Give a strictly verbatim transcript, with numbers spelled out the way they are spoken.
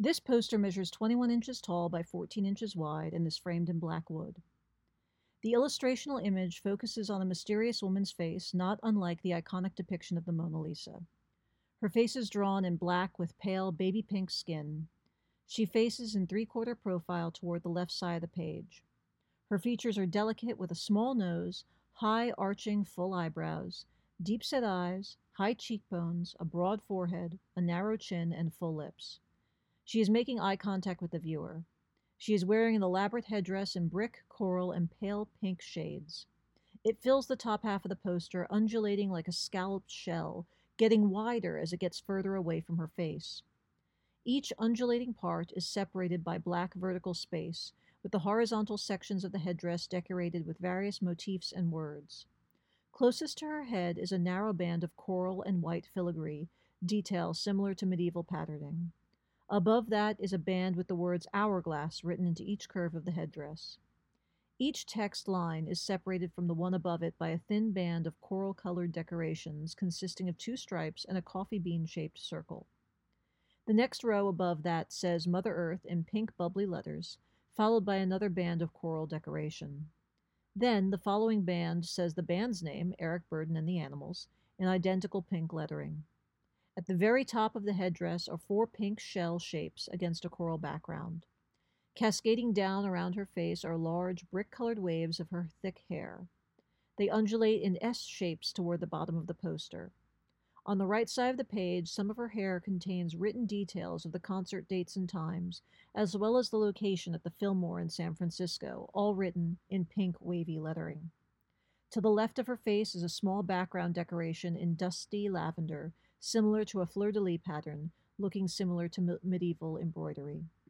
This poster measures twenty-one inches tall by fourteen inches wide and is framed in black wood. The illustrational image focuses on a mysterious woman's face, not unlike the iconic depiction of the Mona Lisa. Her face is drawn in black with pale baby pink skin. She faces in three-quarter profile toward the left side of the page. Her features are delicate with a small nose, high arching full eyebrows, deep-set eyes, high cheekbones, a broad forehead, a narrow chin, and full lips. She is making eye contact with the viewer. She is wearing an elaborate headdress in brick, coral, and pale pink shades. It fills the top half of the poster, undulating like a scalloped shell, getting wider as it gets further away from her face. Each undulating part is separated by black vertical space, with the horizontal sections of the headdress decorated with various motifs and words. Closest to her head is a narrow band of coral and white filigree, detail similar to medieval patterning. Above that is a band with the words hourglass written into each curve of the headdress. Each text line is separated from the one above it by a thin band of coral-colored decorations consisting of two stripes and a coffee bean-shaped circle. The next row above that says Mother Earth in pink bubbly letters, followed by another band of coral decoration. Then the following band says the band's name, Eric Burdon and the Animals, in identical pink lettering. At the very top of the headdress are four pink shell shapes against a coral background. Cascading down around her face are large, brick-colored waves of her thick hair. They undulate in S shapes toward the bottom of the poster. On the right side of the page, some of her hair contains written details of the concert dates and times, as well as the location at the Fillmore in San Francisco, all written in pink wavy lettering. To the left of her face is a small background decoration in dusty lavender, similar to a fleur-de-lis pattern, looking similar to me- medieval embroidery.